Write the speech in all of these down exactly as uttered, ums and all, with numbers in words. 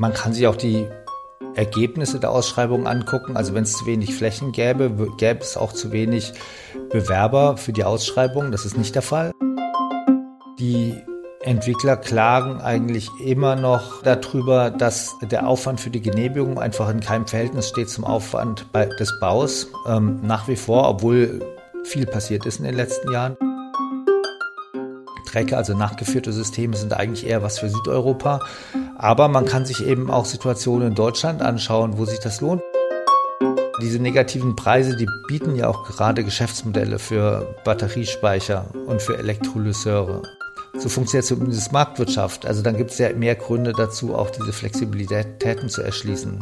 Man kann sich auch die Ergebnisse der Ausschreibung angucken. Also wenn es zu wenig Flächen gäbe, gäbe es auch zu wenig Bewerber für die Ausschreibung. Das ist nicht der Fall. Die Entwickler klagen eigentlich immer noch darüber, dass der Aufwand für die Genehmigung einfach in keinem Verhältnis steht zum Aufwand des Baus. Ähm, nach wie vor, obwohl viel passiert ist in den letzten Jahren. Drecke, also nachgeführte Systeme, sind eigentlich eher was für Südeuropa. Aber man kann sich eben auch Situationen in Deutschland anschauen, wo sich das lohnt. Diese negativen Preise, die bieten ja auch gerade Geschäftsmodelle für Batteriespeicher und für Elektrolyseure. So funktioniert zumindest Marktwirtschaft. Also dann gibt es ja mehr Gründe dazu, auch diese Flexibilitäten zu erschließen.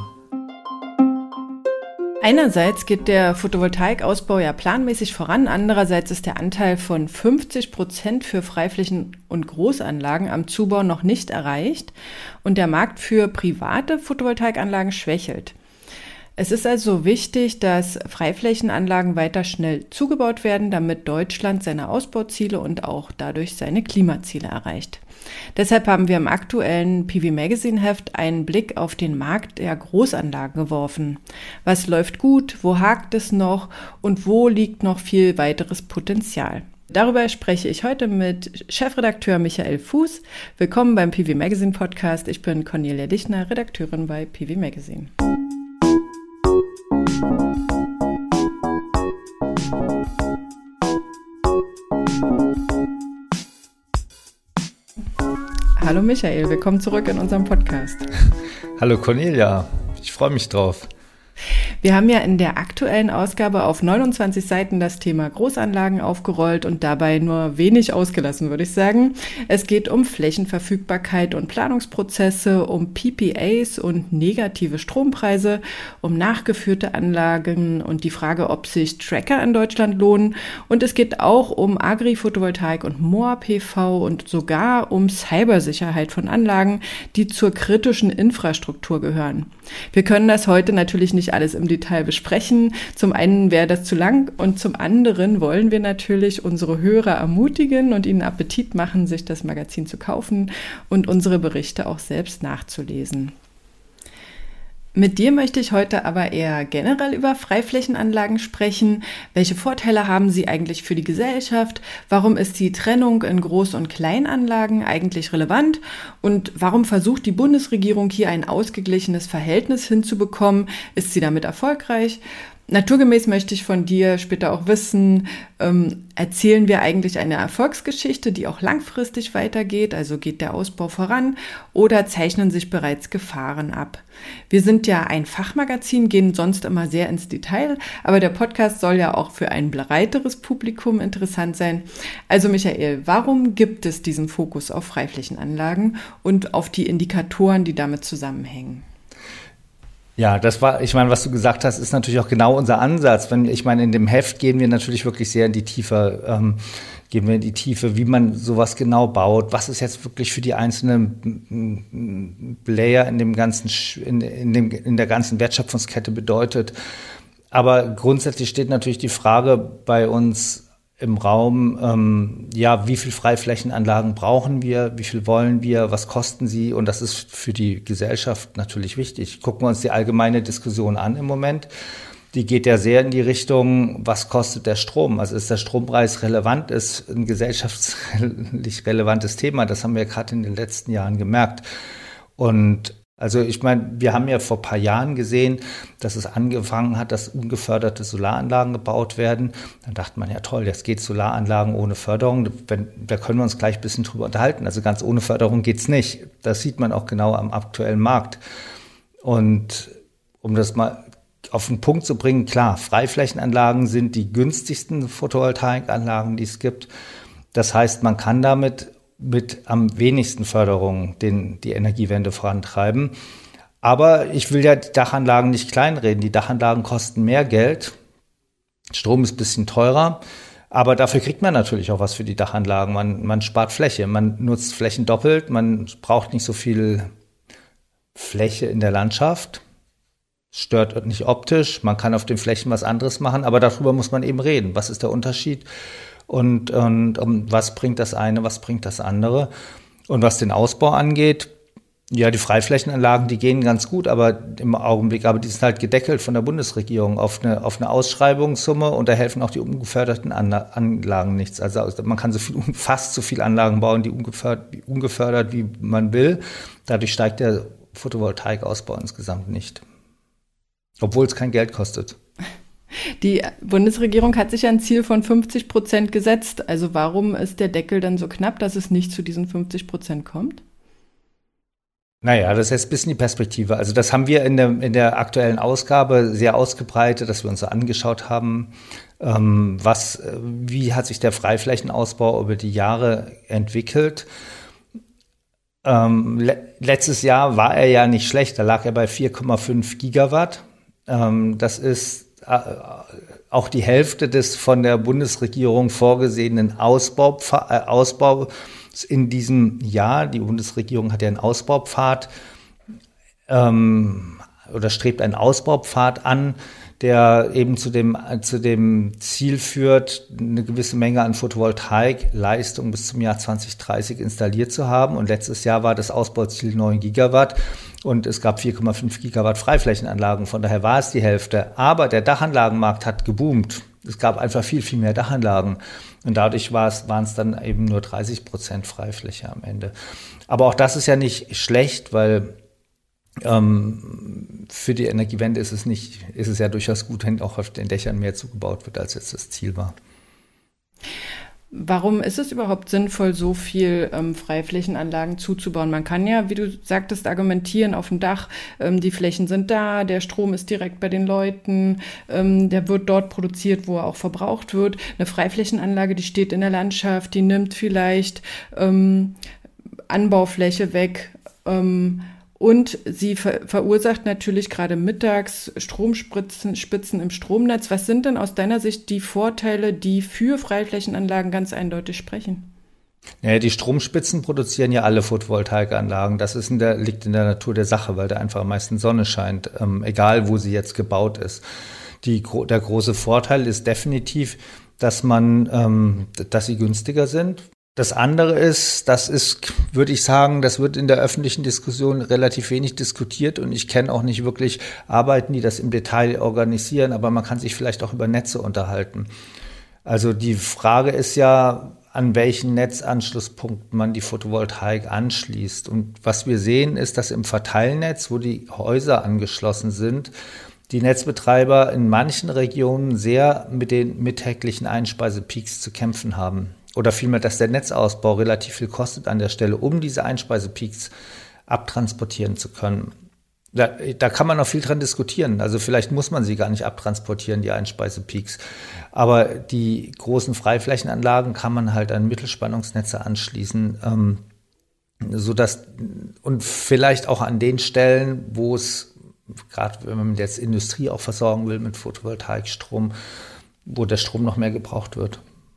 Einerseits geht der Photovoltaikausbau ja planmäßig voran, andererseits ist der Anteil von fünfzig Prozent für Freiflächen und Großanlagen am Zubau noch nicht erreicht und der Markt für private Photovoltaikanlagen schwächelt. Es ist also wichtig, dass Freiflächenanlagen weiter schnell zugebaut werden, damit Deutschland seine Ausbauziele und auch dadurch seine Klimaziele erreicht. Deshalb haben wir im aktuellen P V Magazine Heft einen Blick auf den Markt der Großanlagen geworfen. Was läuft gut, wo hakt es noch und wo liegt noch viel weiteres Potenzial? Darüber spreche ich heute mit Chefredakteur Michael Fuß. Willkommen beim P V Magazine Podcast. Ich bin Cornelia Dichner, Redakteurin bei P V Magazine. Hallo Michael, willkommen zurück in unserem Podcast. Hallo Cornelia, ich freue mich drauf. Wir haben ja in der aktuellen Ausgabe auf neunundzwanzig Seiten das Thema Großanlagen aufgerollt und dabei nur wenig ausgelassen, würde ich sagen. Es geht um Flächenverfügbarkeit und Planungsprozesse, um P P As und negative Strompreise, um nachgeführte Anlagen und die Frage, ob sich Tracker in Deutschland lohnen. Und es geht auch um Agri-Photovoltaik und M O A-P V und sogar um Cybersicherheit von Anlagen, die zur kritischen Infrastruktur gehören. Wir können das heute natürlich nicht alles im Detail besprechen. Zum einen wäre das zu lang und zum anderen wollen wir natürlich unsere Hörer ermutigen und ihnen Appetit machen, sich das Magazin zu kaufen und unsere Berichte auch selbst nachzulesen. Mit dir möchte ich heute aber eher generell über Freiflächenanlagen sprechen. Welche Vorteile haben sie eigentlich für die Gesellschaft? Warum ist die Trennung in Groß- und Kleinanlagen eigentlich relevant? Und warum versucht die Bundesregierung hier ein ausgeglichenes Verhältnis hinzubekommen? Ist sie damit erfolgreich? Naturgemäß möchte ich von dir später auch wissen, ähm, erzählen wir eigentlich eine Erfolgsgeschichte, die auch langfristig weitergeht, also geht der Ausbau voran oder zeichnen sich bereits Gefahren ab? Wir sind ja ein Fachmagazin, gehen sonst immer sehr ins Detail, aber der Podcast soll ja auch für ein breiteres Publikum interessant sein. Also Michael, warum gibt es diesen Fokus auf Freiflächenanlagen und auf die Indikatoren, die damit zusammenhängen? Ja, das war, ich meine, was du gesagt hast, ist natürlich auch genau unser Ansatz. Wenn, ich meine, in dem Heft gehen wir natürlich wirklich sehr in die Tiefe, ähm, gehen wir in die Tiefe, wie man sowas genau baut. Was ist jetzt wirklich für die einzelnen Player in dem ganzen, in, in dem, in der ganzen Wertschöpfungskette bedeutet. Aber grundsätzlich steht natürlich die Frage bei uns im Raum, ähm, ja, wie viel Freiflächenanlagen brauchen wir, wie viel wollen wir, was kosten sie? Und das ist für die Gesellschaft natürlich wichtig. Gucken wir uns die allgemeine Diskussion an im Moment. Die geht ja sehr in die Richtung, was kostet der Strom? Also ist der Strompreis relevant, ist ein gesellschaftlich relevantes Thema. Das haben wir gerade in den letzten Jahren gemerkt. Und also ich meine, wir haben ja vor ein paar Jahren gesehen, dass es angefangen hat, dass ungeförderte Solaranlagen gebaut werden. Dann dachte man, ja toll, jetzt geht Solaranlagen ohne Förderung. Wenn, da können wir uns gleich ein bisschen drüber unterhalten. Also ganz ohne Förderung geht's nicht. Das sieht man auch genau am aktuellen Markt. Und um das mal auf den Punkt zu bringen, klar, Freiflächenanlagen sind die günstigsten Photovoltaikanlagen, die es gibt. Das heißt, man kann damit mit am wenigsten Förderung den, die Energiewende vorantreiben. Aber ich will ja die Dachanlagen nicht kleinreden. Die Dachanlagen kosten mehr Geld. Strom ist ein bisschen teurer. Aber dafür kriegt man natürlich auch was für die Dachanlagen. Man, man spart Fläche. Man nutzt Flächen doppelt. Man braucht nicht so viel Fläche in der Landschaft. Stört nicht optisch. Man kann auf den Flächen was anderes machen. Aber darüber muss man eben reden. Was ist der Unterschied? Und, und um, was bringt das eine, was bringt das andere? Und was den Ausbau angeht, Ja, die Freiflächenanlagen, die gehen ganz gut, aber im Augenblick, aber die sind halt gedeckelt von der Bundesregierung auf eine, auf eine Ausschreibungssumme und da helfen auch die ungeförderten Anla- Anlagen nichts. Also man kann so viel, fast so viel Anlagen bauen, die ungefördert, ungefördert wie man will. Dadurch steigt der Photovoltaikausbau insgesamt nicht. Obwohl es kein Geld kostet. Die Bundesregierung hat sich ja ein Ziel von fünfzig Prozent gesetzt. Also warum ist der Deckel dann so knapp, dass es nicht zu diesen fünfzig Prozent kommt? Naja, das ist jetzt ein bisschen die Perspektive. Also das haben wir in der, in der aktuellen Ausgabe sehr ausgebreitet, dass wir uns so angeschaut haben, ähm, was, wie hat sich der Freiflächenausbau über die Jahre entwickelt. Ähm, le- letztes Jahr war er ja nicht schlecht, da lag er bei vier Komma fünf Gigawatt. Ähm, das ist äh, auch die Hälfte des von der Bundesregierung vorgesehenen Ausbau, äh, Ausbau in diesem Jahr. Die Bundesregierung hat ja einen Ausbaupfad ähm, oder strebt einen Ausbaupfad an, der eben zu dem, zu dem Ziel führt, eine gewisse Menge an Photovoltaikleistung bis zum Jahr zwanzig dreißig installiert zu haben. Und letztes Jahr war das Ausbauziel neun Gigawatt und es gab vier Komma fünf Gigawatt Freiflächenanlagen. Von daher war es die Hälfte. Aber der Dachanlagenmarkt hat geboomt. Es gab einfach viel, viel mehr Dachanlagen. Und dadurch war es, waren es dann eben nur dreißig Prozent Freifläche am Ende. Aber auch das ist ja nicht schlecht, weil ähm, für die Energiewende ist es nicht, ist es ja durchaus gut, wenn auch auf den Dächern mehr zugebaut wird, als jetzt das Ziel war. Warum ist es überhaupt sinnvoll, so viel ähm, Freiflächenanlagen zuzubauen? Man kann ja, wie du sagtest, argumentieren auf dem Dach, ähm, die Flächen sind da, der Strom ist direkt bei den Leuten, ähm, der wird dort produziert, wo er auch verbraucht wird. Eine Freiflächenanlage, die steht in der Landschaft, die nimmt vielleicht ähm, Anbaufläche weg, ähm, und sie ver- verursacht natürlich gerade mittags Stromspitzen Spitzen im Stromnetz. Was sind denn aus deiner Sicht die Vorteile, die für Freiflächenanlagen ganz eindeutig sprechen? Ja, die Stromspitzen produzieren ja alle Photovoltaikanlagen. Das ist in der, liegt in der Natur der Sache, weil da einfach am meisten Sonne scheint, ähm, egal wo sie jetzt gebaut ist. Die, der große Vorteil ist definitiv, dass man, ähm, dass sie günstiger sind. Das andere ist, das ist, würde ich sagen, das wird in der öffentlichen Diskussion relativ wenig diskutiert und ich kenne auch nicht wirklich Arbeiten, die das im Detail organisieren, aber man kann sich vielleicht auch über Netze unterhalten. Also die Frage ist ja, an welchen Netzanschlusspunkten man die Photovoltaik anschließt. Und was wir sehen, ist, dass im Verteilnetz, wo die Häuser angeschlossen sind, die Netzbetreiber in manchen Regionen sehr mit den mittäglichen Einspeisepeaks zu kämpfen haben. Oder vielmehr, dass der Netzausbau relativ viel kostet an der Stelle, um diese Einspeisepeaks abtransportieren zu können. Da, da kann man noch viel dran diskutieren. Also vielleicht muss man sie gar nicht abtransportieren, die Einspeisepeaks. Aber die großen Freiflächenanlagen kann man halt an Mittelspannungsnetze anschließen, ähm, sodass, und vielleicht auch an den Stellen, wo es, gerade wenn man jetzt Industrie auch versorgen will mit Photovoltaikstrom, wo der Strom noch mehr gebraucht wird.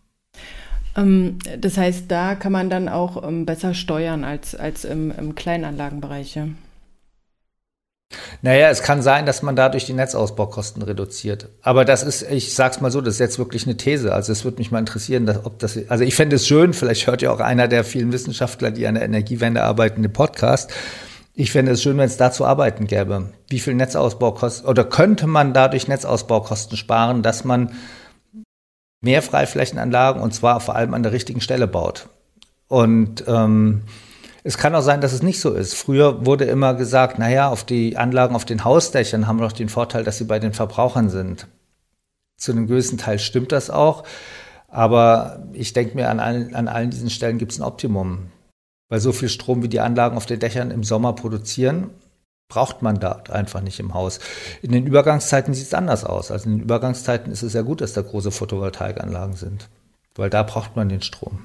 Das heißt, da kann man dann auch ähm, besser steuern als, als im, im Kleinanlagenbereich. Ja? Naja, es kann sein, dass man dadurch die Netzausbaukosten reduziert. Aber das ist, ich sag's mal so, das ist jetzt wirklich eine These. Also es würde mich mal interessieren, dass, ob das, also ich fände es schön, vielleicht hört ja auch einer der vielen Wissenschaftler, die an der Energiewende arbeiten, den Podcast. Ich fände es schön, wenn es dazu Arbeiten gäbe. Wie viel Netzausbaukosten, oder könnte man dadurch Netzausbaukosten sparen, dass man mehr Freiflächenanlagen und zwar vor allem an der richtigen Stelle baut. Und ähm, es kann auch sein, dass es nicht so ist. Früher wurde immer gesagt, naja, auf die Anlagen auf den Hausdächern haben wir doch den Vorteil, dass sie bei den Verbrauchern sind. Zu einem gewissen Teil stimmt das auch, aber ich denke mir, an allen, an allen diesen Stellen gibt es ein Optimum. Weil so viel Strom, wie die Anlagen auf den Dächern im Sommer produzieren, braucht man da einfach nicht im Haus. In den Übergangszeiten sieht es anders aus. Also in den Übergangszeiten ist es ja gut, dass da große Photovoltaikanlagen sind, weil da braucht man den Strom.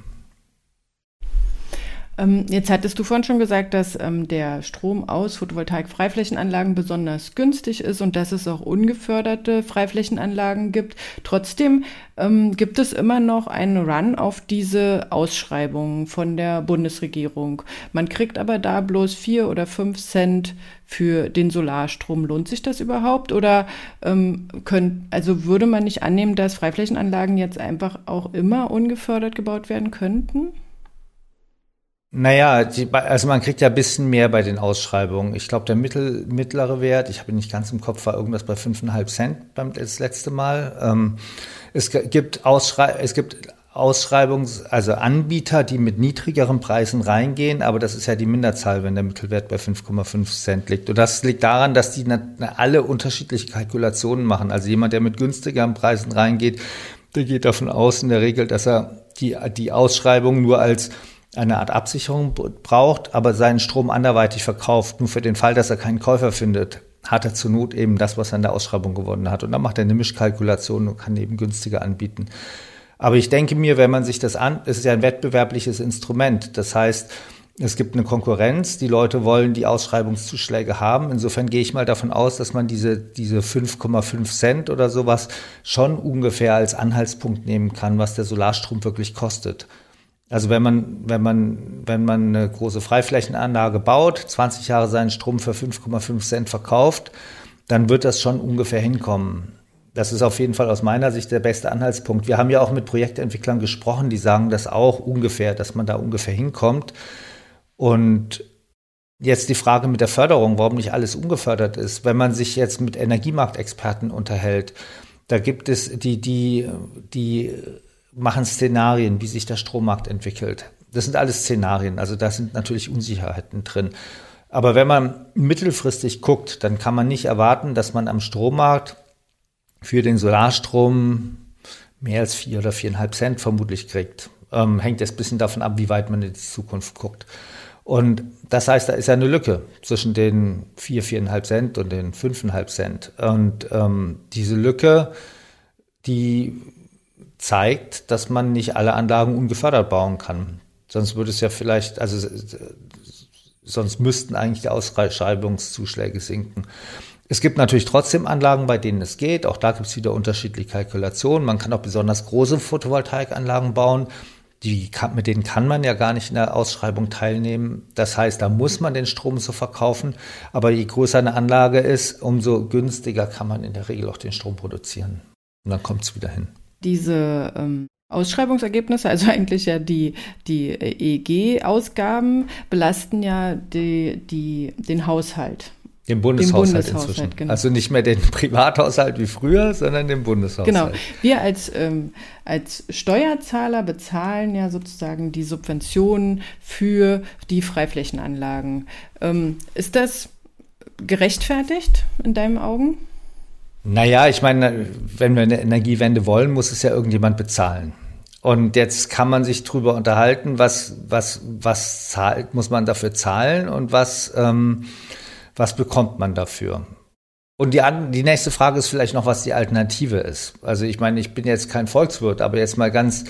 Ähm, jetzt hattest du vorhin schon gesagt, dass ähm, der Strom aus Photovoltaik-Freiflächenanlagen besonders günstig ist und dass es auch ungeförderte Freiflächenanlagen gibt. Trotzdem ähm, gibt es immer noch einen Run auf diese Ausschreibungen von der Bundesregierung. Man kriegt aber da bloß vier oder fünf Cent für den Solarstrom. Lohnt sich das überhaupt? Oder ähm, könnt, also würde man nicht annehmen, dass Freiflächenanlagen jetzt einfach auch immer ungefördert gebaut werden könnten? Naja, die, also man kriegt ja ein bisschen mehr bei den Ausschreibungen. Ich glaube, der mittel, mittlere Wert, ich habe ihn nicht ganz im Kopf, war irgendwas bei fünfeinhalb Cent beim das letzte Mal. Ähm, es gibt Ausschrei es gibt Ausschreibungs-, also Anbieter, die mit niedrigeren Preisen reingehen, aber das ist ja die Minderzahl, wenn der Mittelwert bei fünf Komma fünf Cent liegt. Und das liegt daran, dass die alle unterschiedliche Kalkulationen machen. Also jemand, der mit günstigeren Preisen reingeht, der geht davon aus in der Regel, dass er die, die Ausschreibung nur als eine Art Absicherung braucht, aber seinen Strom anderweitig verkauft. Nur für den Fall, dass er keinen Käufer findet, hat er zur Not eben das, was er in der Ausschreibung gewonnen hat. Und dann macht er eine Mischkalkulation und kann eben günstiger anbieten. Aber ich denke mir, wenn man sich das an, es ist ja ein wettbewerbliches Instrument. Das heißt, es gibt eine Konkurrenz, die Leute wollen die Ausschreibungszuschläge haben. Insofern gehe ich mal davon aus, dass man diese, diese fünf Komma fünf Cent oder sowas schon ungefähr als Anhaltspunkt nehmen kann, was der Solarstrom wirklich kostet. Also wenn man, wenn man, wenn man eine große Freiflächenanlage baut, zwanzig Jahre seinen Strom für fünf Komma fünf Cent verkauft, dann wird das schon ungefähr hinkommen. Das ist auf jeden Fall aus meiner Sicht der beste Anhaltspunkt. Wir haben ja auch mit Projektentwicklern gesprochen, die sagen das auch ungefähr, dass man da ungefähr hinkommt. Und jetzt die Frage mit der Förderung, warum nicht alles ungefördert ist. Wenn man sich jetzt mit Energiemarktexperten unterhält, da gibt es die, die, die machen Szenarien, wie sich der Strommarkt entwickelt. Das sind alles Szenarien, also da sind natürlich Unsicherheiten drin. Aber wenn man mittelfristig guckt, dann kann man nicht erwarten, dass man am Strommarkt für den Solarstrom mehr als vier oder viereinhalb Cent vermutlich kriegt. Ähm, hängt jetzt ein bisschen davon ab, wie weit man in die Zukunft guckt. Und das heißt, da ist ja eine Lücke zwischen den vier, viereinhalb Cent und den fünfeinhalb Cent. Und ähm, diese Lücke, die zeigt, dass man nicht alle Anlagen ungefördert bauen kann. Sonst würde es ja vielleicht, also sonst müssten eigentlich die Ausschreibungszuschläge sinken. Es gibt natürlich trotzdem Anlagen, bei denen es geht. Auch da gibt es wieder unterschiedliche Kalkulationen. Man kann auch besonders große Photovoltaikanlagen bauen. Die kann, mit denen kann man ja gar nicht in der Ausschreibung teilnehmen. Das heißt, da muss man den Strom so verkaufen. Aber je größer eine Anlage ist, umso günstiger kann man in der Regel auch den Strom produzieren. Und dann kommt es wieder hin. Diese ähm, Ausschreibungsergebnisse, also eigentlich ja die, die E E G-Ausgaben, belasten ja die, die, den Haushalt. Den Bundeshaushalt, den Bundeshaushalt inzwischen. Genau. Also nicht mehr den Privathaushalt wie früher, sondern den Bundeshaushalt. Genau. Wir als, ähm, als Steuerzahler bezahlen ja sozusagen die Subventionen für die Freiflächenanlagen. Ähm, ist das gerechtfertigt in deinen Augen? Naja, ich meine, wenn wir eine Energiewende wollen, muss es ja irgendjemand bezahlen. Und jetzt kann man sich drüber unterhalten, was, was, was zahlt, muss man dafür zahlen und was, ähm, was bekommt man dafür? Und die, die nächste Frage ist vielleicht noch, was die Alternative ist. Also ich meine, ich bin jetzt kein Volkswirt, aber jetzt mal ganz,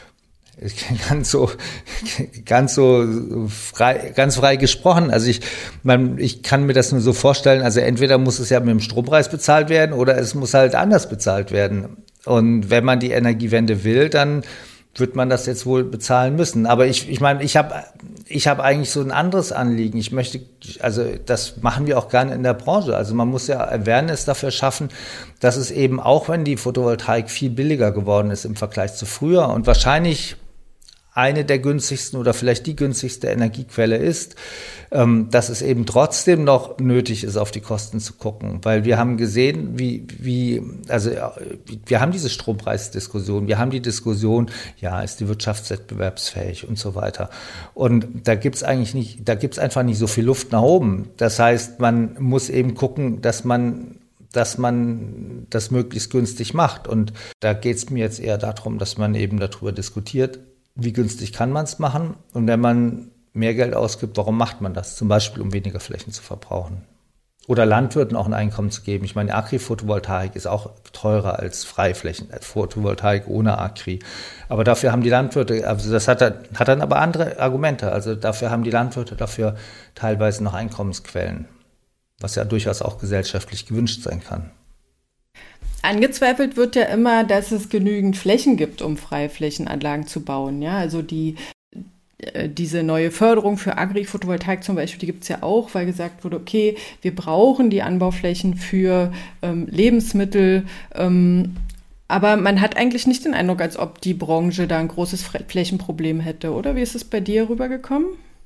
ganz so, ganz so frei, ganz frei gesprochen. Also ich, man, ich kann mir das nur so vorstellen. Also entweder muss es ja mit dem Strompreis bezahlt werden oder es muss halt anders bezahlt werden. Und wenn man die Energiewende will, dann wird man das jetzt wohl bezahlen müssen. Aber ich, ich meine, ich habe, ich habe eigentlich so ein anderes Anliegen. Ich möchte, also das machen wir auch gerne in der Branche. Also man muss ja Awareness dafür schaffen, dass es eben auch, wenn die Photovoltaik viel billiger geworden ist im Vergleich zu früher und wahrscheinlich eine der günstigsten oder vielleicht die günstigste Energiequelle ist, ähm, dass es eben trotzdem noch nötig ist, auf die Kosten zu gucken. Weil wir haben gesehen, wie, wie, also wir haben diese Strompreisdiskussion, wir haben die Diskussion, ja, ist die Wirtschaft wettbewerbsfähig und so weiter. Und da gibt's eigentlich nicht, da gibt's einfach nicht so viel Luft nach oben. Das heißt, man muss eben gucken, dass man dass man das möglichst günstig macht. Und da geht's mir jetzt eher darum, dass man eben darüber diskutiert, wie günstig kann man es machen? Und wenn man mehr Geld ausgibt, warum macht man das? Zum Beispiel, um weniger Flächen zu verbrauchen. Oder Landwirten auch ein Einkommen zu geben. Ich meine, Agri-Photovoltaik ist auch teurer als Freiflächen, als Photovoltaik ohne Agri. Aber dafür haben die Landwirte, also das hat, hat dann aber andere Argumente. Also dafür haben die Landwirte dafür teilweise noch Einkommensquellen, was ja durchaus auch gesellschaftlich gewünscht sein kann. Angezweifelt wird ja immer, dass es genügend Flächen gibt, um Freiflächenanlagen zu bauen. Ja, also die, äh, diese neue Förderung für Agri-Photovoltaik zum Beispiel, die gibt es ja auch, weil gesagt wurde, okay, wir brauchen die Anbauflächen für ähm, Lebensmittel. Ähm, aber man hat eigentlich nicht den Eindruck, als ob die Branche da ein großes Flächenproblem hätte, oder? Wie ist es bei dir rübergekommen?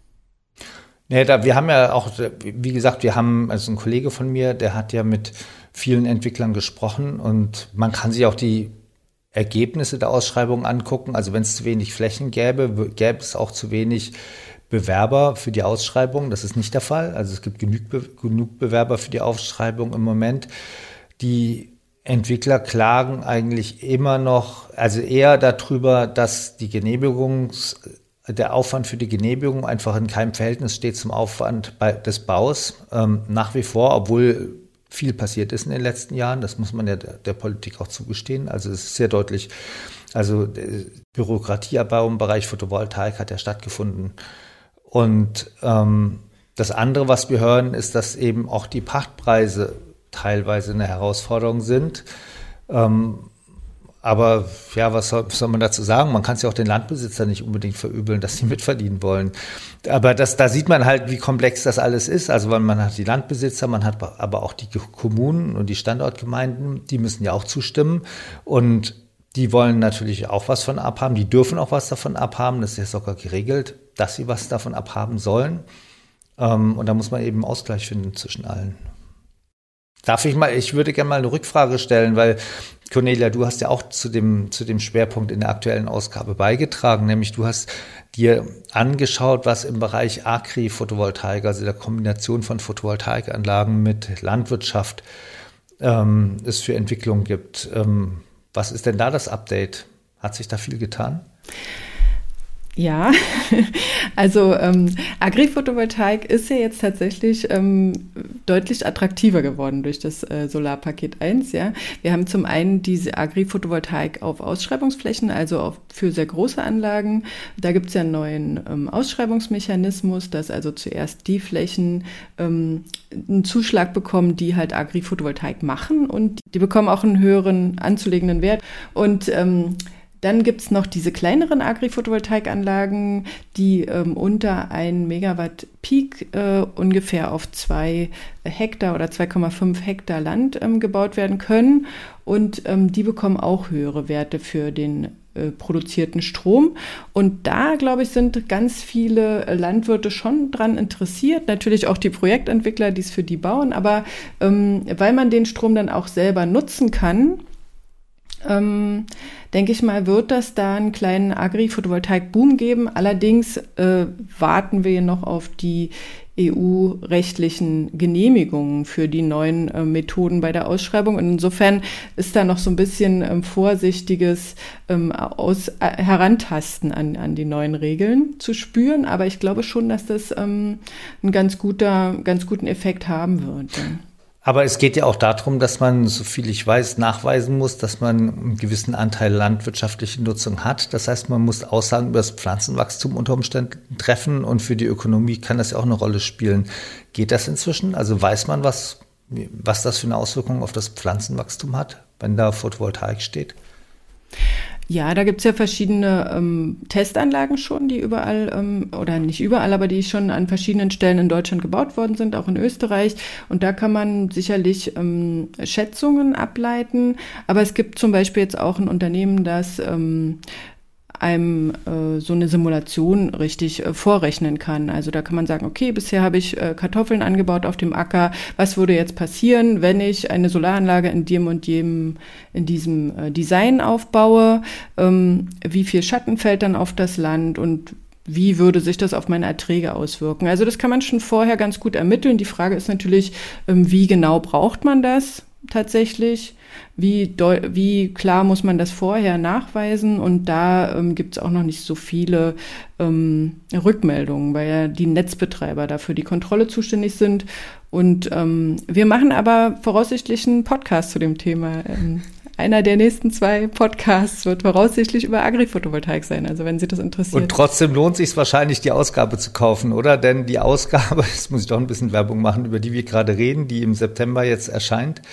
Ja, da, wir haben ja auch, wie gesagt, wir haben, also ein Kollege von mir, der hat ja mit vielen Entwicklern gesprochen und man kann sich auch die Ergebnisse der Ausschreibung angucken. Also wenn es zu wenig Flächen gäbe, gäbe es auch zu wenig Bewerber für die Ausschreibung. Das ist nicht der Fall. Also es gibt genug, Be- genug Bewerber für die Ausschreibung im Moment. Die Entwickler klagen eigentlich immer noch, also eher darüber, dass die Genehmigungs der Aufwand für die Genehmigung einfach in keinem Verhältnis steht zum Aufwand bei, des Baus. Ähm, nach wie vor, obwohl viel passiert ist in den letzten Jahren, das muss man ja der, der Politik auch zugestehen. Also es ist sehr deutlich, also Bürokratieabbau im Bereich Photovoltaik hat ja stattgefunden. Und ähm, das andere, was wir hören, ist, dass eben auch die Pachtpreise teilweise eine Herausforderung sind. Ähm, Aber ja, was soll, was soll man dazu sagen? Man kann es ja auch den Landbesitzern nicht unbedingt verübeln, dass sie mitverdienen wollen. Aber das, da sieht man halt, wie komplex das alles ist. Also weil man hat die Landbesitzer, man hat aber auch die Kommunen und die Standortgemeinden, die müssen ja auch zustimmen. Und die wollen natürlich auch was von abhaben. Die dürfen auch was davon abhaben. Das ist ja sogar geregelt, dass sie was davon abhaben sollen. Und da muss man eben Ausgleich finden zwischen allen. Darf ich mal, ich würde gerne mal eine Rückfrage stellen, weil Cornelia, du hast ja auch zu dem, zu dem Schwerpunkt in der aktuellen Ausgabe beigetragen, nämlich du hast dir angeschaut, was im Bereich Agri-Photovoltaik, also der Kombination von Photovoltaikanlagen mit Landwirtschaft, ähm, es für Entwicklungen gibt. Ähm, was ist denn da das Update? Hat sich da viel getan? Ja, also ähm, Agri-Photovoltaik ist ja jetzt tatsächlich ähm, deutlich attraktiver geworden durch das äh, Solarpaket eins. Ja, wir haben zum einen diese Agri-Photovoltaik auf Ausschreibungsflächen, also auf, für sehr große Anlagen. Da gibt es ja einen neuen ähm, Ausschreibungsmechanismus, dass also zuerst die Flächen ähm, einen Zuschlag bekommen, die halt Agri-Photovoltaik machen, und die bekommen auch einen höheren anzulegenden Wert. Und ähm, Dann gibt es noch diese kleineren Agri-Photovoltaikanlagen, die ähm, unter ein Megawatt Peak äh, ungefähr auf zwei Hektar oder zwei Komma fünf Hektar Land ähm, gebaut werden können. Und ähm, die bekommen auch höhere Werte für den äh, produzierten Strom. Und da, glaube ich, sind ganz viele Landwirte schon dran interessiert. Natürlich auch die Projektentwickler, die es für die bauen. Aber ähm, weil man den Strom dann auch selber nutzen kann, Ähm, denke ich mal, wird das da einen kleinen Agri-Photovoltaik-Boom geben. Allerdings äh, warten wir noch auf die E U-rechtlichen Genehmigungen für die neuen äh, Methoden bei der Ausschreibung. Und insofern ist da noch so ein bisschen ähm, vorsichtiges ähm, aus, äh, Herantasten an, an die neuen Regeln zu spüren. Aber ich glaube schon, dass das ähm, einen ganz guter, ganz guten Effekt haben wird. Ja. Aber es geht ja auch darum, dass man, so viel ich weiß, nachweisen muss, dass man einen gewissen Anteil landwirtschaftliche Nutzung hat. Das heißt, man muss Aussagen über das Pflanzenwachstum unter Umständen treffen, und für die Ökonomie kann das ja auch eine Rolle spielen. Geht das inzwischen? Also weiß man, was, was das für eine Auswirkung auf das Pflanzenwachstum hat, wenn da Photovoltaik steht? Ja, da gibt's ja verschiedene ähm, Testanlagen schon, die überall, ähm, oder nicht überall, aber die schon an verschiedenen Stellen in Deutschland gebaut worden sind, auch in Österreich. Und da kann man sicherlich ähm, Schätzungen ableiten. Aber es gibt zum Beispiel jetzt auch ein Unternehmen, das ähm, einem äh, so eine Simulation richtig äh, vorrechnen kann. Also da kann man sagen, okay, bisher habe ich äh, Kartoffeln angebaut auf dem Acker. Was würde jetzt passieren, wenn ich eine Solaranlage in dem und dem, in diesem äh, Design aufbaue? Ähm, wie viel Schatten fällt dann auf das Land und wie würde sich das auf meine Erträge auswirken? Also das kann man schon vorher ganz gut ermitteln. Die Frage ist natürlich, ähm, wie genau braucht man das tatsächlich? Wie, deu- wie klar muss man das vorher nachweisen? Und da ähm, gibt es auch noch nicht so viele ähm, Rückmeldungen, weil ja die Netzbetreiber dafür die Kontrolle zuständig sind. Und ähm, wir machen aber voraussichtlich einen Podcast zu dem Thema. Ähm, einer der nächsten zwei Podcasts wird voraussichtlich über Agri-Photovoltaik sein, also wenn Sie das interessiert. Und trotzdem lohnt es sich wahrscheinlich, die Ausgabe zu kaufen, oder? Denn die Ausgabe, jetzt muss ich doch ein bisschen Werbung machen, über die wir gerade reden, die im September jetzt erscheint,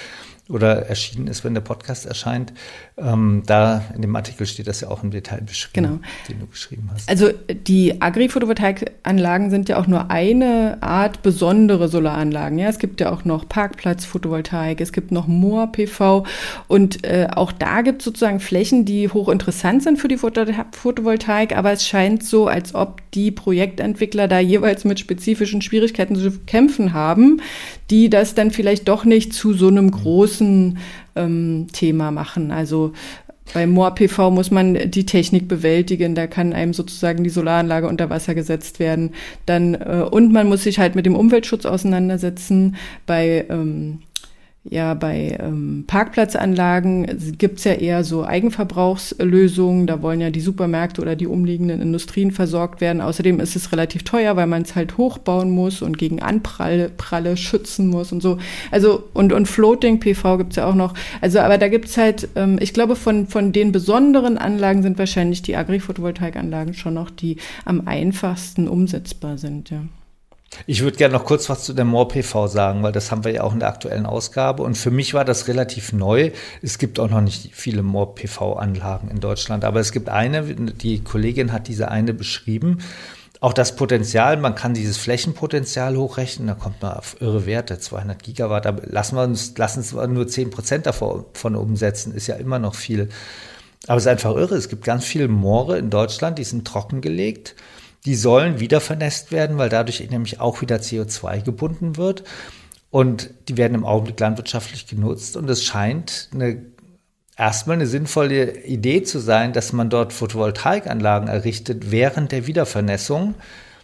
oder erschienen ist, wenn der Podcast erscheint. Ähm, da in dem Artikel steht das ja auch im Detail beschrieben, genau, den du geschrieben hast. Also die Agri-Photovoltaikanlagen sind ja auch nur eine Art besondere Solaranlagen. Ja, es gibt ja auch noch Parkplatz-Photovoltaik, es gibt noch Moor-P V und äh, auch da gibt es sozusagen Flächen, die hochinteressant sind für die Photovoltaik, aber es scheint so, als ob die Projektentwickler da jeweils mit spezifischen Schwierigkeiten zu kämpfen haben, die das dann vielleicht doch nicht zu so einem großen ähm, Thema machen. Also bei Moor-P V muss man die Technik bewältigen, da kann einem sozusagen die Solaranlage unter Wasser gesetzt werden. Dann äh, und man muss sich halt mit dem Umweltschutz auseinandersetzen. Bei ähm, Ja, bei ähm, Parkplatzanlagen gibt's ja eher so Eigenverbrauchslösungen. Da wollen ja die Supermärkte oder die umliegenden Industrien versorgt werden. Außerdem ist es relativ teuer, weil man es halt hochbauen muss und gegen Anpralle Pralle schützen muss und so. Also und und Floating P V gibt's ja auch noch. Also aber da gibt's halt, ähm, ich glaube, von von den besonderen Anlagen sind wahrscheinlich die Agri-Photovoltaikanlagen schon noch die am einfachsten umsetzbar sind, ja. Ich würde gerne noch kurz was zu der Moor-P V sagen, weil das haben wir ja auch in der aktuellen Ausgabe. Und für mich war das relativ neu. Es gibt auch noch nicht viele Moor-P V-Anlagen in Deutschland, aber es gibt eine, die Kollegin hat diese eine beschrieben. Auch das Potenzial, man kann dieses Flächenpotenzial hochrechnen, da kommt man auf irre Werte, zweihundert Gigawatt. Aber lassen wir uns, lassen uns nur zehn Prozent davon umsetzen, ist ja immer noch viel. Aber es ist einfach irre. Es gibt ganz viele Moore in Deutschland, die sind trockengelegt. Die sollen wieder vernässt werden, weil dadurch nämlich auch wieder C O zwei gebunden wird. Und die werden im Augenblick landwirtschaftlich genutzt. Und es scheint eine, erstmal eine sinnvolle Idee zu sein, dass man dort Photovoltaikanlagen errichtet während der Wiedervernässung,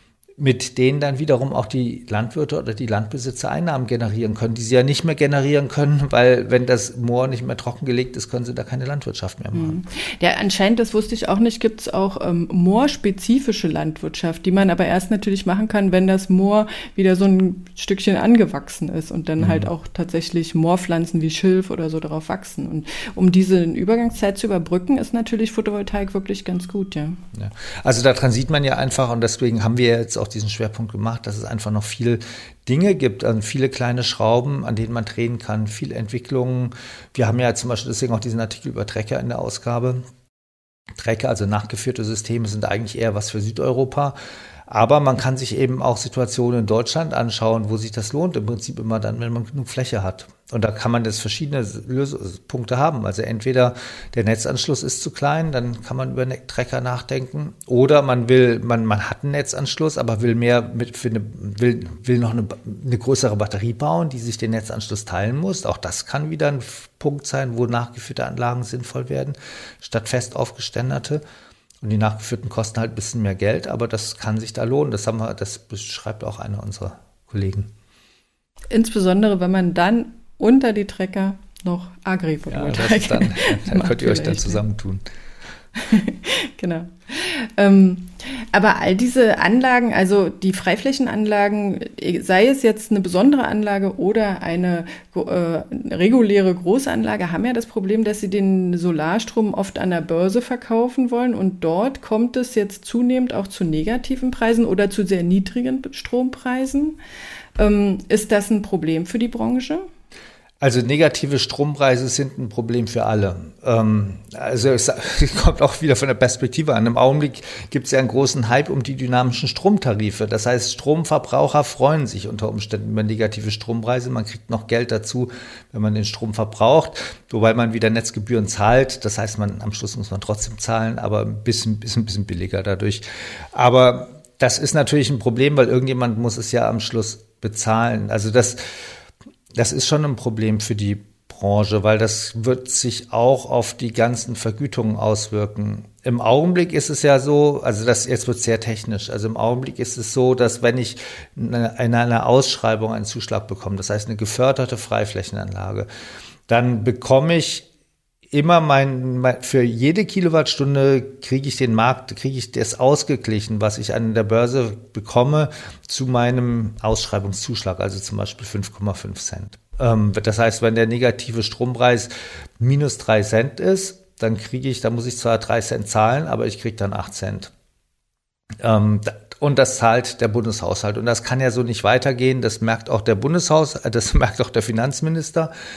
mit denen dann wiederum auch die Landwirte oder die Landbesitzer Einnahmen generieren können, die sie ja nicht mehr generieren können, weil wenn das Moor nicht mehr trockengelegt ist, können sie da keine Landwirtschaft mehr machen. Ja, anscheinend, das wusste ich auch nicht, gibt es auch ähm, moorspezifische Landwirtschaft, die man aber erst natürlich machen kann, wenn das Moor wieder so ein Stückchen angewachsen ist und dann mhm. halt auch tatsächlich Moorpflanzen wie Schilf oder so darauf wachsen. Und um diese Übergangszeit zu überbrücken, ist natürlich Photovoltaik wirklich ganz gut, ja. Ja. Also daran sieht man ja einfach, und deswegen haben wir jetzt auch diesen Schwerpunkt gemacht, dass es einfach noch viele Dinge gibt, also viele kleine Schrauben, an denen man drehen kann, viele Entwicklungen. Wir haben ja zum Beispiel deswegen auch diesen Artikel über Trecker in der Ausgabe. Trecker, also nachgeführte Systeme, sind eigentlich eher was für Südeuropa. Aber man kann sich eben auch Situationen in Deutschland anschauen, wo sich das lohnt. Im Prinzip immer dann, wenn man genug Fläche hat. Und da kann man jetzt verschiedene Lös- Punkte haben. Also entweder der Netzanschluss ist zu klein, dann kann man über einen Trecker nachdenken. Oder man will, man, man hat einen Netzanschluss, aber will mehr mit, für eine, will, will noch eine, eine größere Batterie bauen, die sich den Netzanschluss teilen muss. Auch das kann wieder ein Punkt sein, wo nachgeführte Anlagen sinnvoll werden, statt fest aufgeständerte. Und die nachgeführten kosten halt ein bisschen mehr Geld, aber das kann sich da lohnen. Das haben wir, das beschreibt auch einer unserer Kollegen. Insbesondere, wenn man dann unter die Trecker noch Agri-Photovoltaik ja, dann, dann könnt ihr euch dann zusammentun. Genau. Ähm, aber all diese Anlagen, also die Freiflächenanlagen, sei es jetzt eine besondere Anlage oder eine äh, reguläre Großanlage, haben ja das Problem, dass sie den Solarstrom oft an der Börse verkaufen wollen und dort kommt es jetzt zunehmend auch zu negativen Preisen oder zu sehr niedrigen Strompreisen. Ähm, ist das ein Problem für die Branche? Also negative Strompreise sind ein Problem für alle. Ähm, also es kommt auch wieder von der Perspektive an. Im Augenblick gibt es ja einen großen Hype um die dynamischen Stromtarife. Das heißt, Stromverbraucher freuen sich unter Umständen über negative Strompreise. Man kriegt noch Geld dazu, wenn man den Strom verbraucht, wobei man wieder Netzgebühren zahlt. Das heißt, man am Schluss muss man trotzdem zahlen, aber ein bisschen, bisschen, bisschen billiger dadurch. Aber das ist natürlich ein Problem, weil irgendjemand muss es ja am Schluss bezahlen. Also das Das ist schon ein Problem für die Branche, weil das wird sich auch auf die ganzen Vergütungen auswirken. Im Augenblick ist es ja so, also das jetzt wird sehr technisch, also im Augenblick ist es so, dass wenn ich in einer Ausschreibung einen Zuschlag bekomme, das heißt eine geförderte Freiflächenanlage, dann bekomme ich immer mein, mein für jede Kilowattstunde kriege ich den Markt, kriege ich das ausgeglichen, was ich an der Börse bekomme, zu meinem Ausschreibungszuschlag, also zum Beispiel fünf Komma fünf Cent. Ähm, das heißt, wenn der negative Strompreis minus drei Cent ist, dann kriege ich, da muss ich zwar drei Cent zahlen, aber ich kriege dann acht Cent. Ähm, und das zahlt der Bundeshaushalt. Und das kann ja so nicht weitergehen. Das merkt auch der Bundeshaushalt, das merkt auch der Finanzminister.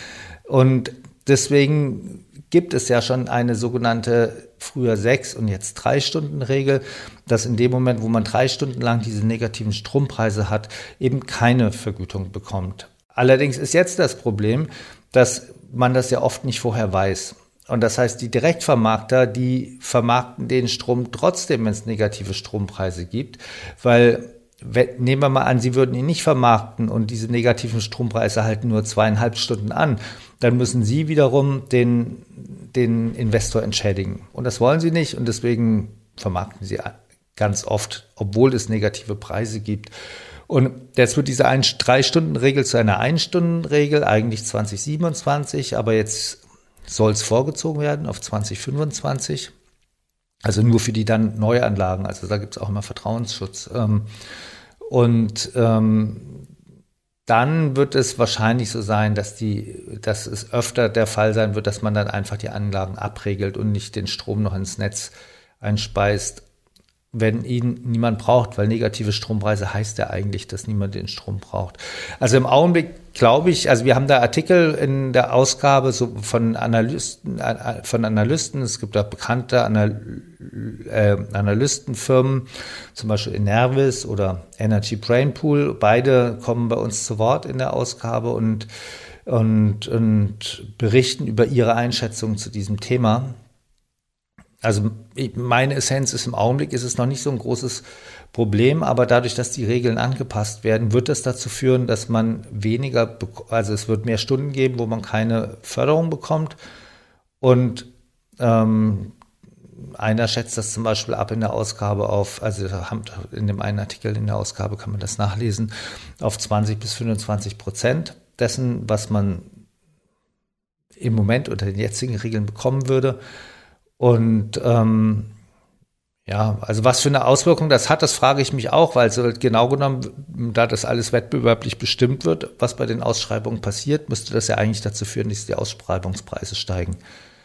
Und deswegen gibt es ja schon eine sogenannte früher sechs und jetzt drei Stunden Regel, dass in dem Moment, wo man drei Stunden lang diese negativen Strompreise hat, eben keine Vergütung bekommt. Allerdings ist jetzt das Problem, dass man das ja oft nicht vorher weiß. Und das heißt, die Direktvermarkter, die vermarkten den Strom trotzdem, wenn es negative Strompreise gibt, weil nehmen wir mal an, sie würden ihn nicht vermarkten und diese negativen Strompreise halten nur zweieinhalb Stunden an, dann müssen sie wiederum den, den Investor entschädigen. Und das wollen sie nicht und deswegen vermarkten sie ganz oft, obwohl es negative Preise gibt. Und jetzt wird diese Drei-Stunden-Regel zu einer Ein-Stunden-Regel, eigentlich zwanzig siebenundzwanzig, aber jetzt soll es vorgezogen werden auf zwanzig fünfundzwanzig. Also nur für die dann Neuanlagen, also da gibt es auch immer Vertrauensschutz. Und ähm, dann wird es wahrscheinlich so sein, dass die, dass es öfter der Fall sein wird, dass man dann einfach die Anlagen abregelt und nicht den Strom noch ins Netz einspeist, wenn ihn niemand braucht, weil negative Strompreise heißt ja eigentlich, dass niemand den Strom braucht. Also im Augenblick glaube ich, also wir haben da Artikel in der Ausgabe so von Analysten, von Analysten, es gibt da bekannte Anal- äh, Analystenfirmen, zum Beispiel Enervis oder Energy Brain Pool, beide kommen bei uns zu Wort in der Ausgabe und, und, und berichten über ihre Einschätzung zu diesem Thema. Also meine Essenz ist, im Augenblick ist es noch nicht so ein großes Problem, aber dadurch, dass die Regeln angepasst werden, wird das dazu führen, dass man weniger, also es wird mehr Stunden geben, wo man keine Förderung bekommt. Und ähm, einer schätzt das zum Beispiel ab in der Ausgabe auf, also in dem einen Artikel in der Ausgabe kann man das nachlesen, auf zwanzig bis fünfundzwanzig Prozent dessen, was man im Moment unter den jetzigen Regeln bekommen würde. Und ähm, ja, also was für eine Auswirkung das hat, das frage ich mich auch, weil so genau genommen, da das alles wettbewerblich bestimmt wird, was bei den Ausschreibungen passiert, müsste das ja eigentlich dazu führen, dass die Ausschreibungspreise steigen.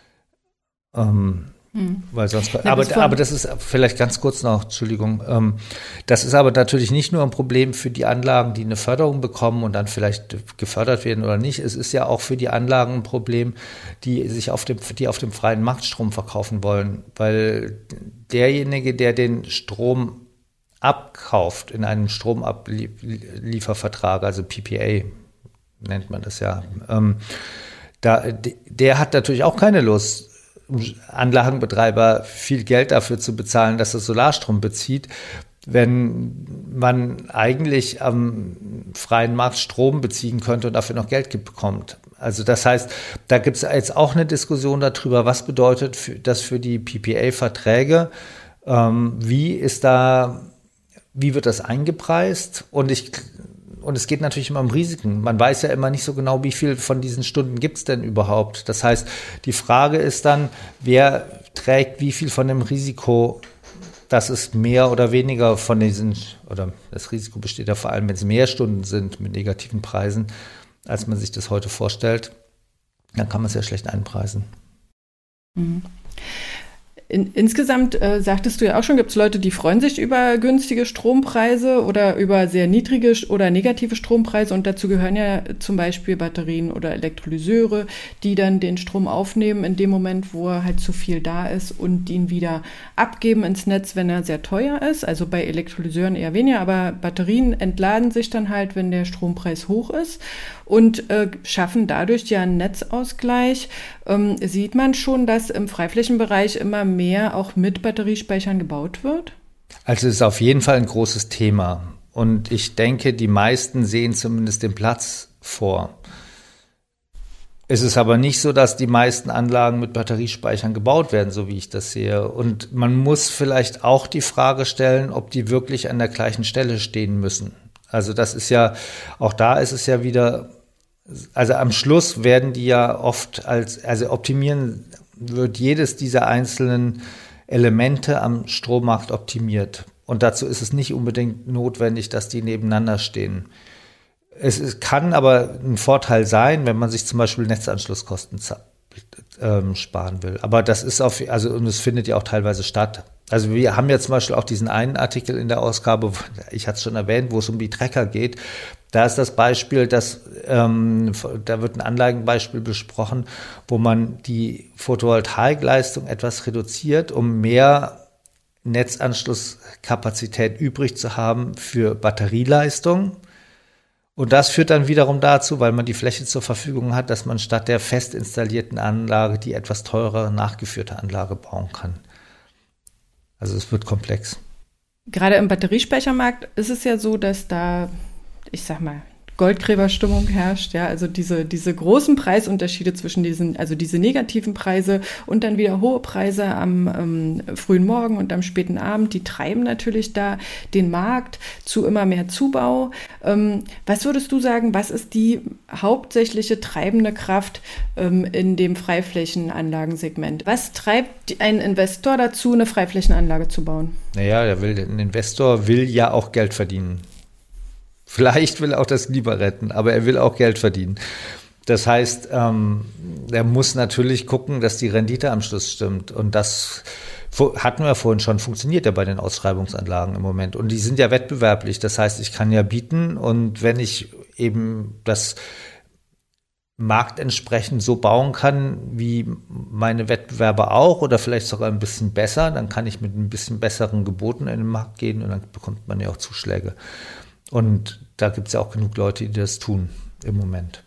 Ähm, hm. Weil sonst, ja, aber, aber das ist vielleicht ganz kurz noch, Entschuldigung, ähm, das ist aber natürlich nicht nur ein Problem für die Anlagen, die eine Förderung bekommen und dann vielleicht gefördert werden oder nicht. Es ist ja auch für die Anlagen ein Problem, die sich auf dem, die auf dem freien Markt Strom verkaufen wollen, weil derjenige, der den Strom abkauft in einem Stromabliefervertrag, also P P A nennt man das ja, ähm, da, der hat natürlich auch keine Lust, Anlagenbetreiber viel Geld dafür zu bezahlen, dass er Solarstrom bezieht, wenn man eigentlich am freien Markt Strom beziehen könnte und dafür noch Geld bekommt. Also das heißt, da gibt es jetzt auch eine Diskussion darüber, was bedeutet für, das für die P P A-Verträge, ähm, wie ist da, wie wird das eingepreist? Und ich Und es geht natürlich immer um Risiken. Man weiß ja immer nicht so genau, wie viel von diesen Stunden gibt es denn überhaupt. Das heißt, die Frage ist dann, wer trägt wie viel von dem Risiko, dass es mehr oder weniger von diesen, oder das Risiko besteht ja vor allem, wenn es mehr Stunden sind mit negativen Preisen, als man sich das heute vorstellt, dann kann man es ja schlecht einpreisen. Mhm. In, insgesamt äh, sagtest du ja auch schon, gibt es Leute, die freuen sich über günstige Strompreise oder über sehr niedrige oder negative Strompreise, und dazu gehören ja zum Beispiel Batterien oder Elektrolyseure, die dann den Strom aufnehmen in dem Moment, wo er halt zu viel da ist, und ihn wieder abgeben ins Netz, wenn er sehr teuer ist. Also bei Elektrolyseuren eher weniger, aber Batterien entladen sich dann halt, wenn der Strompreis hoch ist, und äh, schaffen dadurch ja einen Netzausgleich. Ähm, sieht man schon, dass im Freiflächenbereich immer mehr auch mit Batteriespeichern gebaut wird? Also es ist auf jeden Fall ein großes Thema. Und ich denke, die meisten sehen zumindest den Platz vor. Es ist aber nicht so, dass die meisten Anlagen mit Batteriespeichern gebaut werden, so wie ich das sehe. Und man muss vielleicht auch die Frage stellen, ob die wirklich an der gleichen Stelle stehen müssen. Also das ist ja, auch da ist es ja wieder, also am Schluss werden die ja oft als, also optimieren wird jedes dieser einzelnen Elemente am Strommarkt optimiert. Und dazu ist es nicht unbedingt notwendig, dass die nebeneinander stehen. Es ist, kann aber ein Vorteil sein, wenn man sich zum Beispiel Netzanschlusskosten ähm, sparen will. Aber das ist auf, also, und es findet ja auch teilweise statt. Also wir haben ja zum Beispiel auch diesen einen Artikel in der Ausgabe, ich hatte es schon erwähnt, wo es um die Trecker geht. Da ist das Beispiel, dass ähm, da wird ein Anlagenbeispiel besprochen, wo man die Photovoltaikleistung etwas reduziert, um mehr Netzanschlusskapazität übrig zu haben für Batterieleistung. Und das führt dann wiederum dazu, weil man die Fläche zur Verfügung hat, dass man statt der fest installierten Anlage die etwas teurere nachgeführte Anlage bauen kann. Also es wird komplex. Gerade im Batteriespeichermarkt ist es ja so, dass da, ich sag mal, Goldgräberstimmung herrscht, ja, also diese, diese großen Preisunterschiede zwischen diesen, also diese negativen Preise und dann wieder hohe Preise am ähm, frühen Morgen und am späten Abend, die treiben natürlich da den Markt zu immer mehr Zubau. Ähm, was würdest du sagen, was ist die hauptsächliche treibende Kraft ähm, in dem Freiflächenanlagensegment? Was treibt einen Investor dazu, eine Freiflächenanlage zu bauen? Naja, der will, ein Investor will ja auch Geld verdienen. Vielleicht will er auch das lieber retten, aber er will auch Geld verdienen. Das heißt, ähm, er muss natürlich gucken, dass die Rendite am Schluss stimmt. Und das hatten wir vorhin schon, funktioniert ja bei den Ausschreibungsanlagen im Moment. Und die sind ja wettbewerblich. Das heißt, ich kann ja bieten. Und wenn ich eben das marktentsprechend so bauen kann, wie meine Wettbewerber auch oder vielleicht sogar ein bisschen besser, dann kann ich mit ein bisschen besseren Geboten in den Markt gehen und dann bekommt man ja auch Zuschläge. Und da gibt es ja auch genug Leute, die das tun im Moment.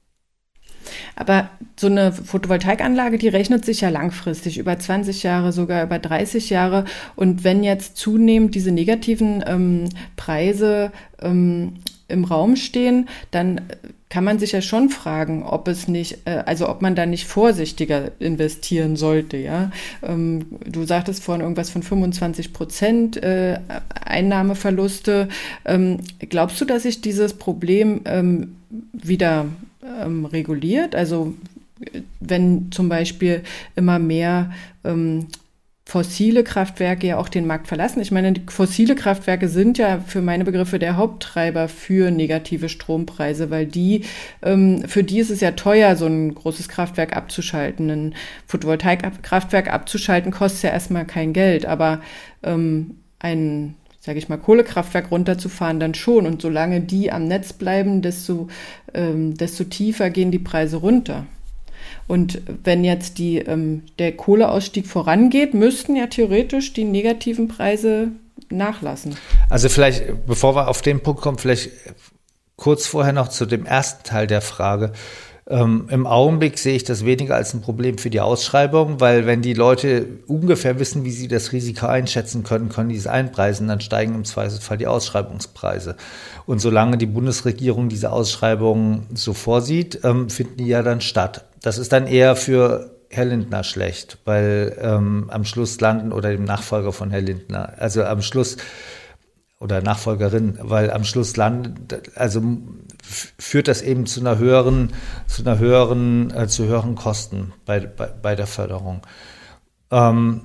Aber so eine Photovoltaikanlage, die rechnet sich ja langfristig, über zwanzig Jahre, sogar über dreißig Jahre. Und wenn jetzt zunehmend diese negativen ähm, Preise ähm, im Raum stehen, dann kann man sich ja schon fragen, ob es nicht, äh, also ob man da nicht vorsichtiger investieren sollte, ja. Ähm, du sagtest vorhin irgendwas von fünfundzwanzig Prozent äh, Einnahmeverluste. Ähm, glaubst du, dass sich dieses Problem ähm, wieder ähm, reguliert? Also wenn zum Beispiel immer mehr ähm, fossile Kraftwerke ja auch den Markt verlassen. Ich meine, die fossile Kraftwerke sind ja für meine Begriffe der Haupttreiber für negative Strompreise, weil die, ähm, für die ist es ja teuer, so ein großes Kraftwerk abzuschalten. Ein Photovoltaikkraftwerk abzuschalten kostet ja erstmal kein Geld, aber ähm, ein, sage ich mal, Kohlekraftwerk runterzufahren dann schon. Und solange die am Netz bleiben, desto, ähm, desto tiefer gehen die Preise runter. Und wenn jetzt die, ähm, der Kohleausstieg vorangeht, müssten ja theoretisch die negativen Preise nachlassen. Also vielleicht, bevor wir auf den Punkt kommen, vielleicht kurz vorher noch zu dem ersten Teil der Frage. Ähm, im Augenblick sehe ich das weniger als ein Problem für die Ausschreibung, weil wenn die Leute ungefähr wissen, wie sie das Risiko einschätzen können, können die es einpreisen, dann steigen im Zweifelsfall die Ausschreibungspreise. Und solange die Bundesregierung diese Ausschreibungen so vorsieht, ähm, finden die ja dann statt. Das ist dann eher für Herr Lindner schlecht, weil ähm, am Schluss landen oder dem Nachfolger von Herr Lindner, also am Schluss oder Nachfolgerin, weil am Schluss landet, also führt das eben zu einer höheren, zu einer höheren, äh, zu höheren Kosten bei, bei, bei der Förderung. Ähm,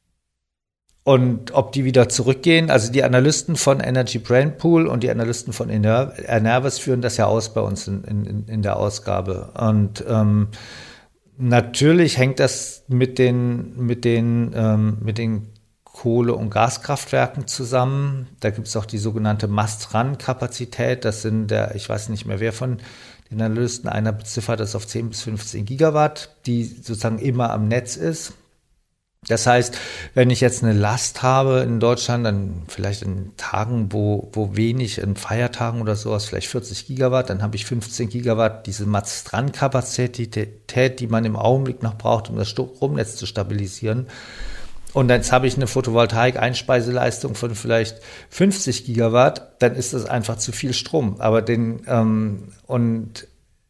und ob die wieder zurückgehen, also die Analysten von Energy Brain Pool und die Analysten von Enervis führen das ja aus bei uns in, in, in der Ausgabe. Und ähm, natürlich hängt das mit den, mit den, ähm, mit den Kohle- und Gaskraftwerken zusammen. Da gibt es auch die sogenannte Mast-Ran-Kapazität. Das sind der, ich weiß nicht mehr wer von den Analysten, einer beziffert das auf zehn bis fünfzehn Gigawatt, die sozusagen immer am Netz ist. Das heißt, wenn ich jetzt eine Last habe in Deutschland, dann vielleicht in Tagen, wo, wo wenig, in Feiertagen oder sowas, vielleicht vierzig Gigawatt, dann habe ich fünfzehn Gigawatt, diese Mast-Ran-Kapazität, die man im Augenblick noch braucht, um das Stromnetz zu stabilisieren. Und jetzt habe ich eine Photovoltaik-Einspeiseleistung von vielleicht fünfzig Gigawatt, dann ist das einfach zu viel Strom. Aber den, ähm, und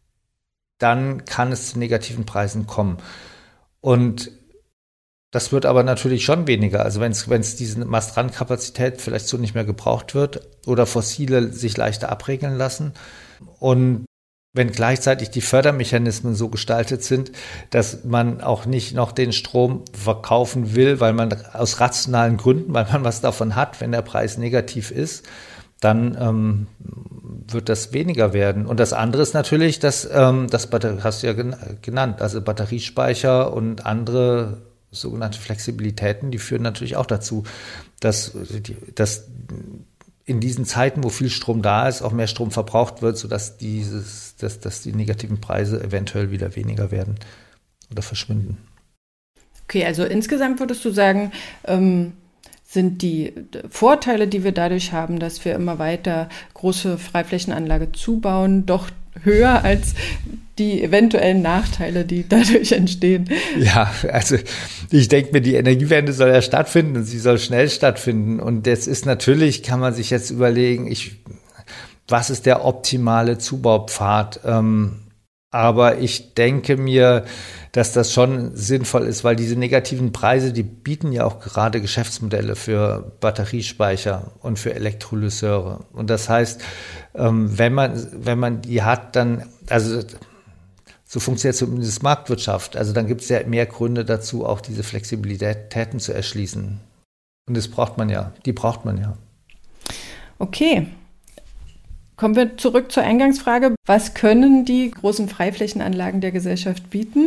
dann kann es zu negativen Preisen kommen. Und das wird aber natürlich schon weniger. Also wenn es wenn es diese Mast-Ran-Kapazität vielleicht so nicht mehr gebraucht wird oder fossile sich leichter abregeln lassen und wenn gleichzeitig die Fördermechanismen so gestaltet sind, dass man auch nicht noch den Strom verkaufen will, weil man aus rationalen Gründen, weil man was davon hat, wenn der Preis negativ ist, dann ähm, wird das weniger werden. Und das andere ist natürlich, dass ähm, das Batter- hast du ja genannt, also Batteriespeicher und andere sogenannte Flexibilitäten, die führen natürlich auch dazu, dass, dass in diesen Zeiten, wo viel Strom da ist, auch mehr Strom verbraucht wird, sodass dieses, dass, dass die negativen Preise eventuell wieder weniger werden oder verschwinden. Okay, also insgesamt würdest du sagen, ähm, sind die Vorteile, die wir dadurch haben, dass wir immer weiter große Freiflächenanlage zubauen, doch höher als die eventuellen Nachteile, die dadurch entstehen? Ja, also ich denke mir, die Energiewende soll ja stattfinden und sie soll schnell stattfinden. Und das ist natürlich, kann man sich jetzt überlegen, ich, was ist der optimale Zubaupfad? Ähm, aber ich denke mir, dass das schon sinnvoll ist, weil diese negativen Preise, die bieten ja auch gerade Geschäftsmodelle für Batteriespeicher und für Elektrolyseure. Und das heißt, wenn man, wenn man die hat, dann, also so funktioniert zumindest Marktwirtschaft. Also dann gibt es ja mehr Gründe dazu, auch diese Flexibilitäten zu erschließen. Und das braucht man ja, die braucht man ja. Okay. Kommen wir zurück zur Eingangsfrage. Was können die großen Freiflächenanlagen der Gesellschaft bieten?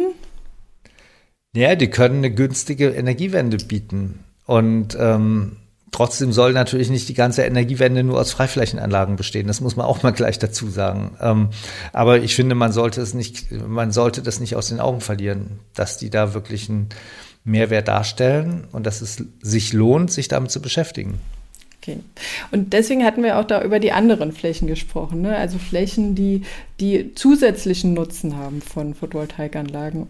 Ja, die können eine günstige Energiewende bieten. Und ähm, trotzdem soll natürlich nicht die ganze Energiewende nur aus Freiflächenanlagen bestehen. Das muss man auch mal gleich dazu sagen. Ähm, aber ich finde, man sollte es nicht, man sollte das nicht aus den Augen verlieren, dass die da wirklich einen Mehrwert darstellen und dass es sich lohnt, sich damit zu beschäftigen. Okay. Und deswegen hatten wir auch da über die anderen Flächen gesprochen, ne? Also Flächen, die, die zusätzlichen Nutzen haben von Photovoltaikanlagen.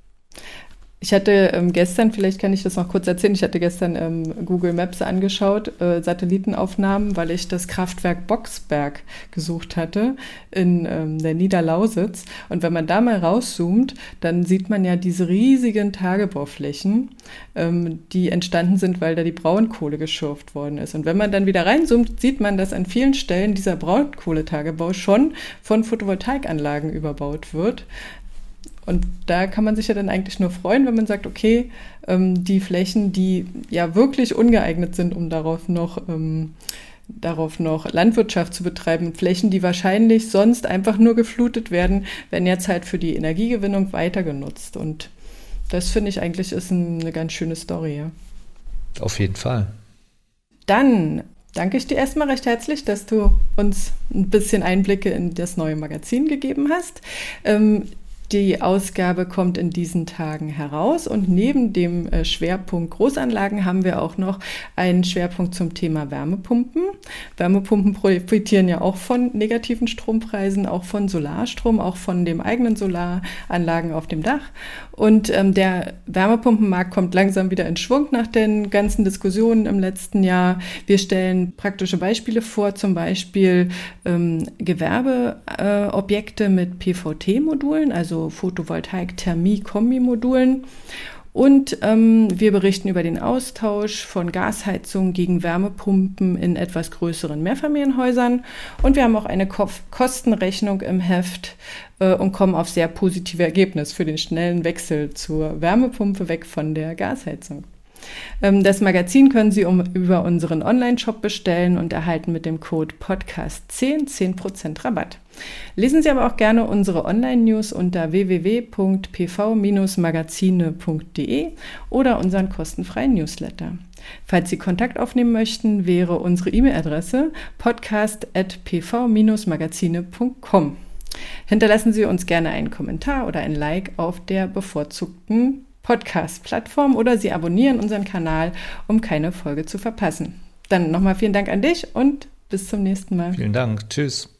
Ich hatte ähm, gestern, vielleicht kann ich das noch kurz erzählen, ich hatte gestern ähm, Google Maps angeschaut, äh, Satellitenaufnahmen, weil ich das Kraftwerk Boxberg gesucht hatte in ähm, der Niederlausitz. Und wenn man da mal rauszoomt, dann sieht man ja diese riesigen Tagebauflächen, ähm, die entstanden sind, weil da die Braunkohle geschürft worden ist. Und wenn man dann wieder reinzoomt, sieht man, dass an vielen Stellen dieser Braunkohletagebau schon von Photovoltaikanlagen überbaut wird. Und da kann man sich ja dann eigentlich nur freuen, wenn man sagt, okay, ähm, die Flächen, die ja wirklich ungeeignet sind, um darauf noch, ähm, darauf noch Landwirtschaft zu betreiben, Flächen, die wahrscheinlich sonst einfach nur geflutet werden, werden jetzt halt für die Energiegewinnung weiter genutzt. Und das finde ich eigentlich ist ein, eine ganz schöne Story. Ja. Auf jeden Fall. Dann danke ich dir erstmal recht herzlich, dass du uns ein bisschen Einblicke in das neue Magazin gegeben hast. Ähm, Die Ausgabe kommt in diesen Tagen heraus und neben dem äh, Schwerpunkt Großanlagen haben wir auch noch einen Schwerpunkt zum Thema Wärmepumpen. Wärmepumpen profitieren ja auch von negativen Strompreisen, auch von Solarstrom, auch von den eigenen Solaranlagen auf dem Dach. Und ähm, der Wärmepumpenmarkt kommt langsam wieder in Schwung nach den ganzen Diskussionen im letzten Jahr. Wir stellen praktische Beispiele vor, zum Beispiel ähm, Gewerbeobjekte äh, mit P V T-Modulen, also Photovoltaik-Thermie-Kombi-Modulen. Und ähm, wir berichten über den Austausch von Gasheizung gegen Wärmepumpen in etwas größeren Mehrfamilienhäusern. Und wir haben auch eine Ko- Kostenrechnung im Heft äh, und kommen auf sehr positive Ergebnisse für den schnellen Wechsel zur Wärmepumpe weg von der Gasheizung. Ähm, das Magazin können Sie um, über unseren Online-Shop bestellen und erhalten mit dem Code Podcast zehn zehn Prozent Rabatt. Lesen Sie aber auch gerne unsere Online-News unter w w w punkt p v Bindestrich magazine punkt d e oder unseren kostenfreien Newsletter. Falls Sie Kontakt aufnehmen möchten, wäre unsere E-Mail-Adresse podcast at p v Bindestrich magazine punkt com. Hinterlassen Sie uns gerne einen Kommentar oder ein Like auf der bevorzugten Podcast-Plattform oder Sie abonnieren unseren Kanal, um keine Folge zu verpassen. Dann nochmal vielen Dank an dich und bis zum nächsten Mal. Vielen Dank. Tschüss.